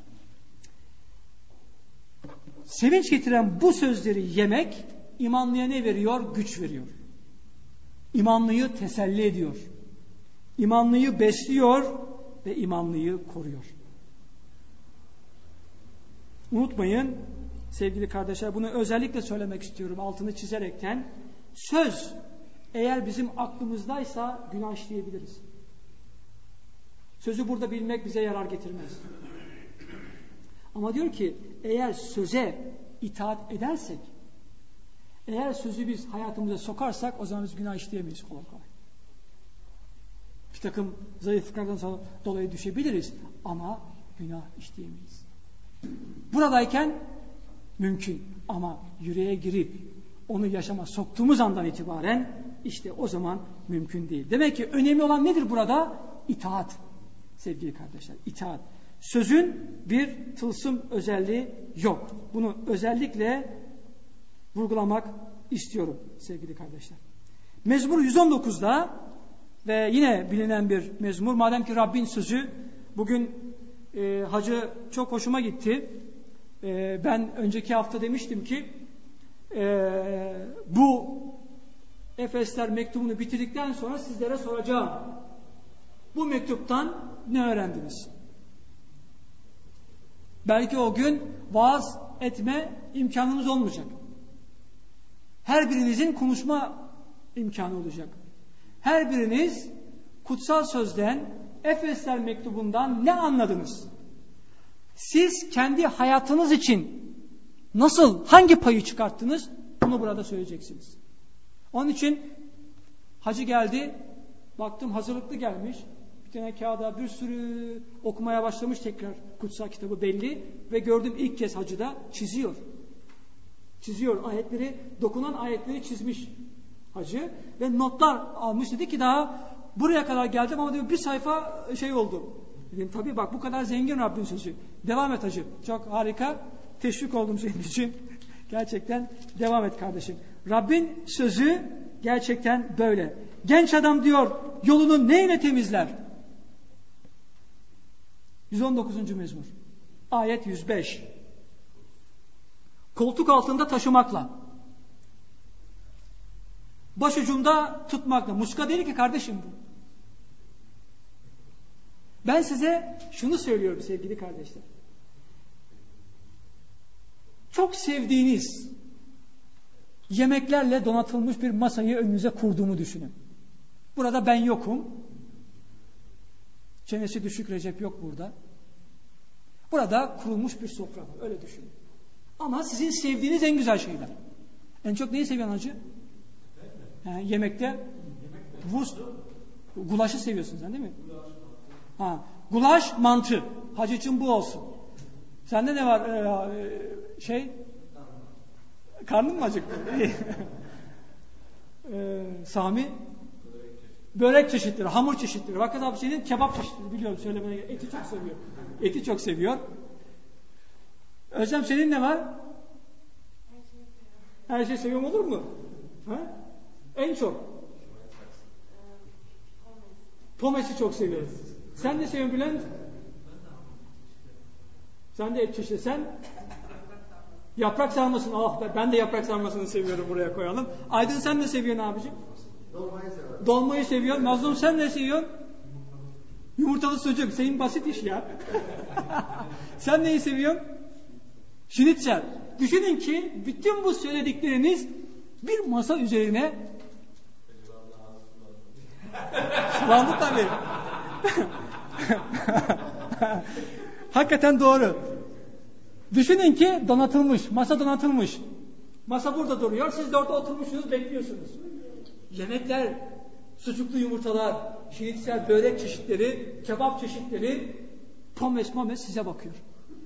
sevinç getiren bu sözleri yemek imanlıya ne veriyor? Güç veriyor. İmanlıyı teselli ediyor. İmanlıyı besliyor ve imanlıyı koruyor. Unutmayın sevgili kardeşler, bunu özellikle söylemek istiyorum altını çizerekten. Söz eğer bizim aklımızdaysa günah işleyebiliriz. Sözü burada bilmek bize yarar getirmez. Ama diyor ki eğer söze itaat edersek, eğer sözü biz hayatımıza sokarsak o zaman biz günah işleyemeyiz kolay kolay. Bir takım zayıflıklardan dolayı düşebiliriz ama günah işleyemeyiz. Buradayken mümkün ama yüreğe girip onu yaşama soktuğumuz andan itibaren işte o zaman mümkün değil. Demek ki önemli olan nedir burada? İtaat. Sevgili kardeşler, itaat. Sözün bir tılsım özelliği yok. Bunu özellikle vurgulamak istiyorum sevgili kardeşler. Mezmur 119'da ve yine bilinen bir mezmur. Madem ki Rabbin sözü, bugün hacı çok hoşuma gitti. Ben önceki hafta demiştim ki bu Efesler mektubunu bitirdikten sonra sizlere soracağım. Bu mektuptan ne öğrendiniz? Belki o gün vaaz etme imkanımız olmayacak. Her birinizin konuşma imkanı olacak. Her biriniz kutsal sözden, Efesler mektubundan ne anladınız? Siz kendi hayatınız için nasıl, hangi payı çıkarttınız? Bunu burada söyleyeceksiniz. Onun için hacı geldi, baktım hazırlıklı gelmiş. Bir tane kağıda bir sürü okumaya başlamış tekrar kutsal kitabı belli. Ve gördüm ilk kez hacıda çiziyor. Çiziyor ayetleri, dokunan ayetleri çizmiş hacı. Ve notlar almış, dedi ki daha buraya kadar geldim ama diyor bir sayfa şey oldu. Dedim tabii bak bu kadar zengin Rabbin sözü. Devam et hacı. Çok harika. Teşvik oldum senin için. Gerçekten devam et kardeşim. Rabbin sözü gerçekten böyle. Genç adam diyor yolunu neyle temizler? 119. mezmur. Ayet 105. Koltuk altında taşımakla. Başucumda tutmakla. Muska değil ki kardeşim bu. Ben size şunu söylüyorum sevgili kardeşler. Çok sevdiğiniz yemeklerle donatılmış bir masayı önünüze kurduğumu düşünün. Burada ben yokum. Çenesi düşük Recep yok burada. Burada kurulmuş bir sofra var. Öyle düşünün. Ama sizin sevdiğiniz en güzel şeyler. En çok neyi seviyorsun hacı? Yemekte wurst, gulaşı seviyorsun sen değil mi? Gulaş, mantı. Hacı için bu olsun. Sende ne var? Karnın mı acıktı? Sami? Börek çeşitleri, hamur çeşitleri. Vakıf abi senin kebap çeşitleri biliyorum söylemene. Eti çok seviyor. Eti çok seviyor. Özlem senin ne var? Her şey seviyorum olur mu? Ha? En çok. Pomes'i çok seviyorum. Sen ne seviyorsun Bülent? Sen de et çeşidi. Sen? Yaprak sarmasını. Ah ben de yaprak sarmasını seviyorum, buraya koyalım. Aydın sen ne seviyorsun abicim? Dolmayı seviyorum. Dolmayı seviyor. Mazlum sen ne seviyorsun? Yumurtalı sucuk. Senin basit iş ya. Sen neyi seviyorsun? Şinitzel. Düşünün ki bütün bu söyledikleriniz bir masa üzerine sulandı tabii. Hakikaten doğru. Düşünün ki donatılmış, masa donatılmış. Masa burada duruyor, siz de orada oturmuşsunuz, bekliyorsunuz. Yemekler, sucuklu yumurtalar, şinitsel börek çeşitleri, kebap çeşitleri, pomes size bakıyor.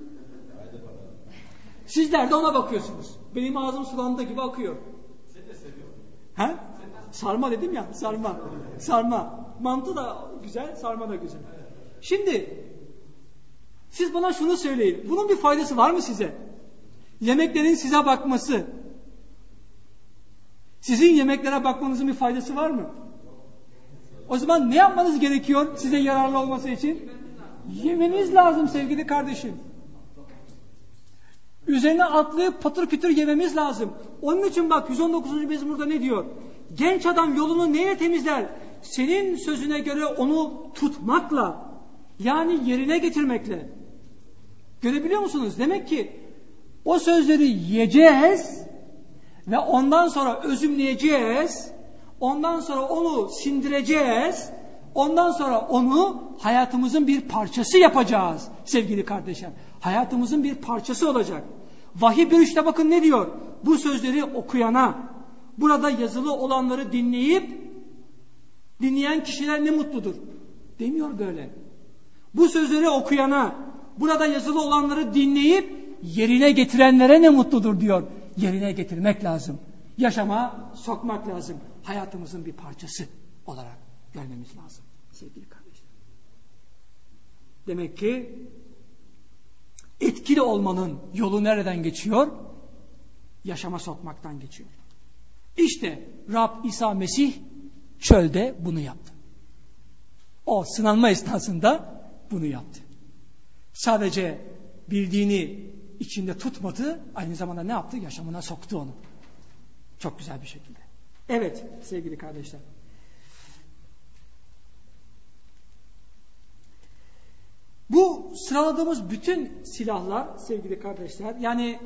Sizler de ona bakıyorsunuz. Benim ağzım sulandığı gibi akıyor. Sen de seviyor musun? Ha? Sarma dedim ya, sarma. Sarma. Mantı da güzel, sarma da güzel. Şimdi siz bana şunu söyleyin. Bunun bir faydası var mı size? Yemeklerin size bakması. Sizin yemeklere bakmanızın bir faydası var mı? O zaman ne yapmanız gerekiyor size yararlı olması için? Yemeniz lazım sevgili kardeşim. Üzerine atlayıp patır kütür yememiz lazım. Onun için bak 119. mezmurda ne diyor? Genç adam yolunu neyle temizler? Senin sözüne göre onu tutmakla, yani yerine getirmekle. Görebiliyor musunuz? Demek ki o sözleri yiyeceğiz ve ondan sonra özümleyeceğiz. Ondan sonra onu sindireceğiz. Ondan sonra onu hayatımızın bir parçası yapacağız sevgili kardeşler. Hayatımızın bir parçası olacak. Vahiy 1:3'te bakın ne diyor? Bu sözleri okuyana, burada yazılı olanları dinleyen kişiler ne mutludur. Demiyor böyle. Bu sözleri okuyana, burada yazılı olanları dinleyip yerine getirenlere ne mutludur diyor. Yerine getirmek lazım. Yaşama sokmak lazım. Hayatımızın bir parçası olarak görmemiz lazım sevgili kardeşler. Demek ki etkili olmanın yolu nereden geçiyor? Yaşama sokmaktan geçiyor. İşte Rab İsa Mesih çölde bunu yaptı. O sınanma esnasında bunu yaptı. Sadece bildiğini içinde tutmadı, aynı zamanda ne yaptı? Yaşamına soktu onu. Çok güzel bir şekilde. Evet sevgili kardeşler. Bu sıraladığımız bütün silahlar sevgili kardeşler, yani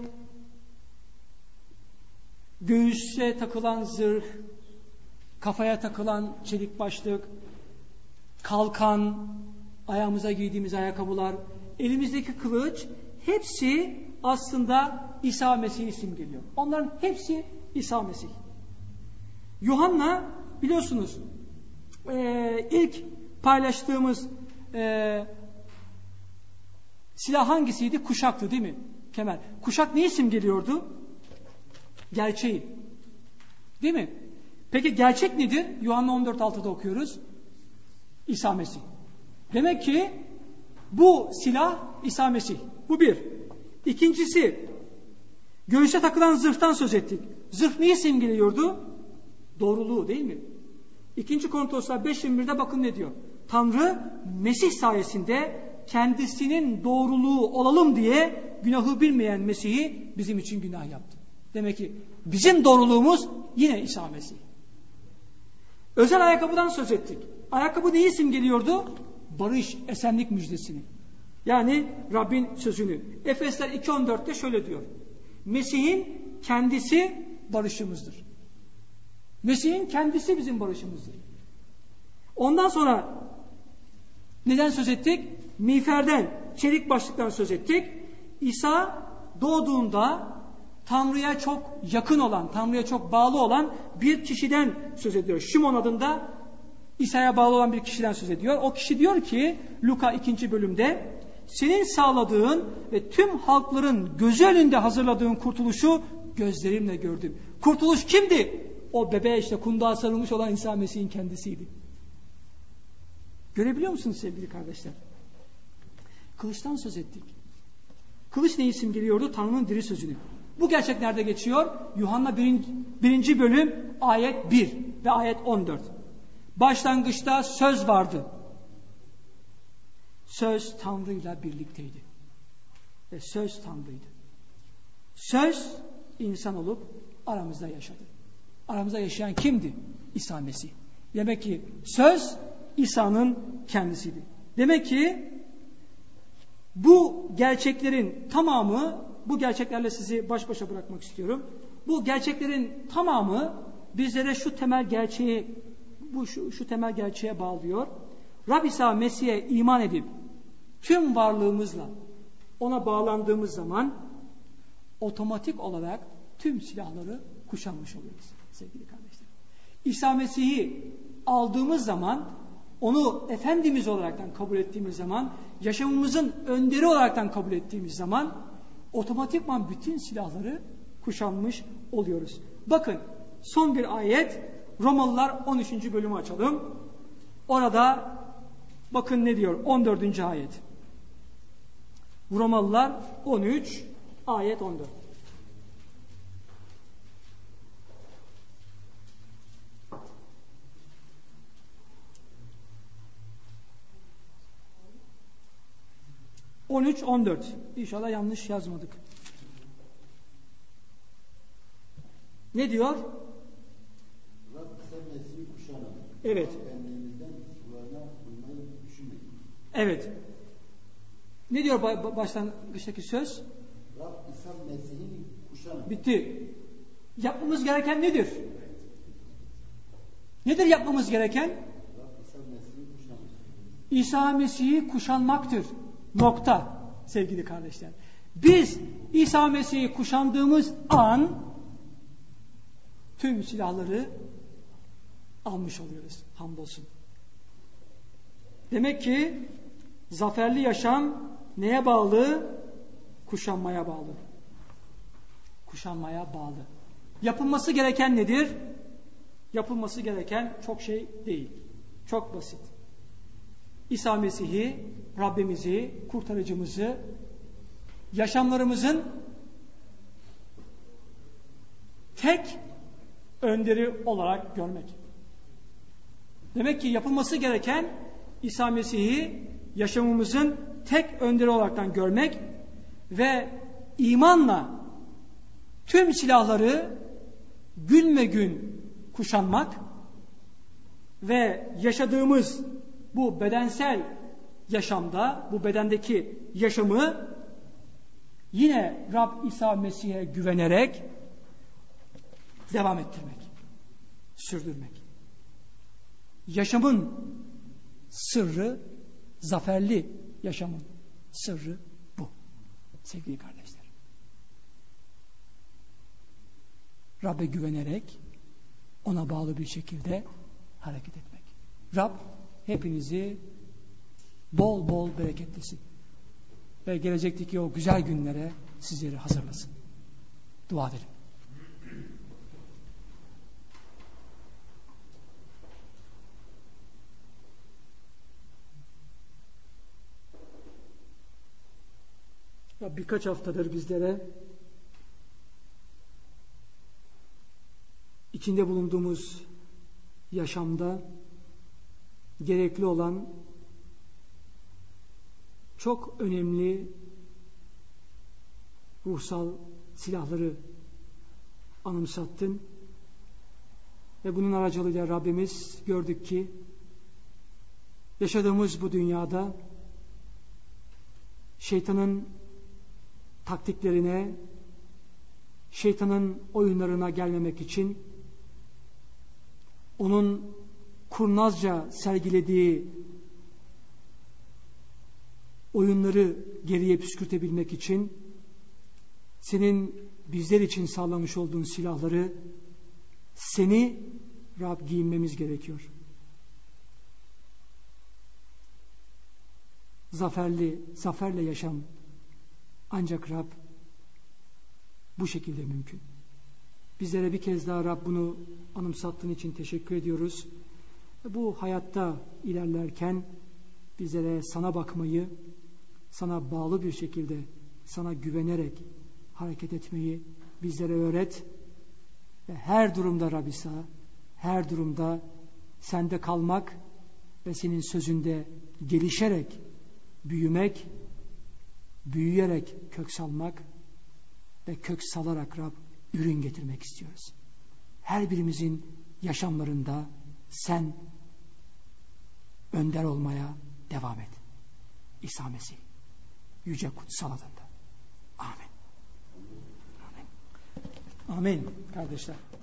göğüse takılan zırh, kafaya takılan çelik başlık, kalkan, ayağımıza giydiğimiz ayakkabılar, elimizdeki kılıç, hepsi aslında İsa Mesih'i simgeliyor. Onların hepsi İsa Mesih. Yuhanna biliyorsunuz ilk paylaştığımız silah hangisiydi? Kuşaktı değil mi? Kemer. Kuşak neyi simgeliyordu? Gerçeği. Değil mi? Peki gerçek nedir? Yuhanna 14:6'da okuyoruz. İsa Mesih. Demek ki bu silah İsa Mesih. Bu bir. İkincisi, göğüse takılan zırhtan söz ettik. Zırh neyi simgeliyordu? Doğruluğu değil mi? 2. Korintoslar 5:21'de bakın ne diyor. Tanrı Mesih sayesinde kendisinin doğruluğu olalım diye günahı bilmeyen Mesih'i bizim için günah yaptı. Demek ki bizim doğruluğumuz yine İsa Mesih. Özel ayakkabıdan söz ettik. Ayakkabı neyi simgeliyordu? Barış, esenlik müjdesini. Yani Rabbin sözünü. Efesler 2:14'te şöyle diyor. Mesih'in kendisi barışımızdır. Mesih'in kendisi bizim barışımızdır. Ondan sonra neden söz ettik? Miğferden, çelik başlıktan söz ettik. İsa doğduğunda Tanrı'ya çok yakın olan, Tanrı'ya çok bağlı olan bir kişiden söz ediyor. Şimon adında İsa'ya bağlı olan bir kişiden söz ediyor. O kişi diyor ki Luka 2. bölümde senin sağladığın ve tüm halkların gözü önünde hazırladığın kurtuluşu gözlerimle gördüm. Kurtuluş kimdi? O bebeğe işte kundağa sarılmış olan İsa Mesih'in kendisiydi. Görebiliyor musunuz sevgili kardeşler? Kılıçtan söz ettik. Kılıç neyi simgeliyordu? Tanrı'nın diri sözünü. Bu gerçek nerede geçiyor? Yuhanna 1. bölüm ayet 1 ve ayet 14. Başlangıçta söz vardı. Söz Tanrı'yla birlikteydi. Ve söz Tanrı'ydı. Söz insan olup aramızda yaşadı. Aramızda yaşayan kimdi? İsa Mesih. Demek ki söz İsa'nın kendisiydi. Demek ki bu gerçeklerin tamamı, bu gerçeklerle sizi baş başa bırakmak istiyorum. Bu gerçeklerin tamamı bizlere şu temel gerçeği, şu temel gerçeğe bağlıyor. Rab İsa Mesih'e iman edip tüm varlığımızla ona bağlandığımız zaman otomatik olarak tüm silahları kuşanmış oluyoruz sevgili kardeşler. İsa Mesih'i aldığımız zaman, onu Efendimiz olaraktan kabul ettiğimiz zaman, yaşamımızın önderi olaraktan kabul ettiğimiz zaman otomatikman bütün silahları kuşanmış oluyoruz. Bakın son bir ayet, Romalılar 13. bölümü açalım. Orada bakın ne diyor? 14. ayet. Romalılar 13 ayet 14. ...13-14. İnşallah yanlış yazmadık. Ne diyor? Evet. Evet. Ne diyor başlangıçtaki söz? Rab İsa Mesih'in kuşanı. Bitti. Yapmamız gereken nedir? Nedir yapmamız gereken? Rab İsa Mesih'in kuşanı. İsa Mesih'i kuşanmaktır. Nokta sevgili kardeşler. Biz İsa Mesih'i kuşandığımız an tüm silahları almış oluyoruz. Hamdolsun. Demek ki zaferli yaşam neye bağlı? Kuşanmaya bağlı. Kuşanmaya bağlı. Yapılması gereken nedir? Yapılması gereken çok şey değil. Çok basit. İsa Mesih'i, Rabbimizi, kurtarıcımızı yaşamlarımızın tek önderi olarak görmek. Demek ki yapılması gereken İsa Mesih'i yaşamımızın tek önderi olaraktan görmek ve imanla tüm silahları günme gün kuşanmak ve yaşadığımız bu bedensel yaşamda, bu bedendeki yaşamı yine Rab İsa Mesih'e güvenerek devam ettirmek, sürdürmek. Yaşamın sırrı, zaferli yaşamın sırrı bu sevgili kardeşler. Rab'be güvenerek ona bağlı bir şekilde hareket etmek. Rab hepinizi bol bol bereketlesin ve gelecekteki o güzel günlere sizleri hazırlasın. Dua edelim. Birkaç haftadır bizlere içinde bulunduğumuz yaşamda gerekli olan çok önemli ruhsal silahları anımsattın ve bunun aracılığıyla Rabbimiz gördük ki yaşadığımız bu dünyada şeytanın taktiklerine, şeytanın oyunlarına gelmemek için onun kurnazca sergilediği oyunları geriye püskürtebilmek için senin bizler için sağlamış olduğun silahları seni Rab giyinmemiz gerekiyor. zaferle yaşam ancak Rab bu şekilde mümkün. Bizlere bir kez daha Rab bunu anımsattığın için teşekkür ediyoruz. Bu hayatta ilerlerken bizlere sana bakmayı, sana bağlı bir şekilde, sana güvenerek hareket etmeyi bizlere öğret. Ve her durumda Rab İsa, her durumda sende kalmak ve senin sözünde gelişerek, büyümek, büyüyerek kök salmak ve kök salarak Rab ürün getirmek istiyoruz. Her birimizin yaşamlarında sen önder olmaya devam et. İsa Mesih yüce kutsal adında. Amin. Amin. Amin kardeşler.